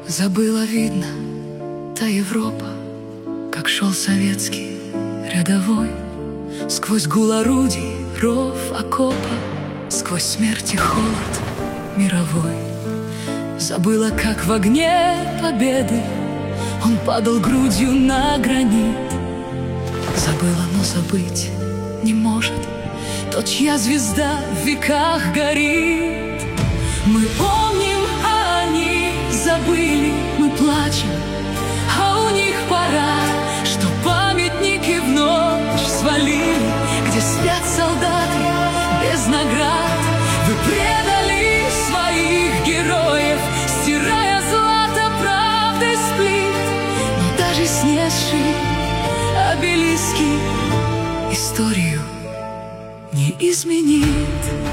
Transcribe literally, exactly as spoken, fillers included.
Забыла, видно, та Европа, как шел советский рядовой сквозь гул орудий, ров окопа, сквозь смерть и холод мировой. Забыла, как в огне победы он падал грудью на гранит. Забыла, но забыть не может тот, чья звезда в веках горит. Мы помним, а они забыли, мы плачем, а у них парад, что памятники в ночь свалили, где спят солдаты без наград. Вы предали своих героев, стирая злато правды с плит, но даже снесший обелиски историю не изменит.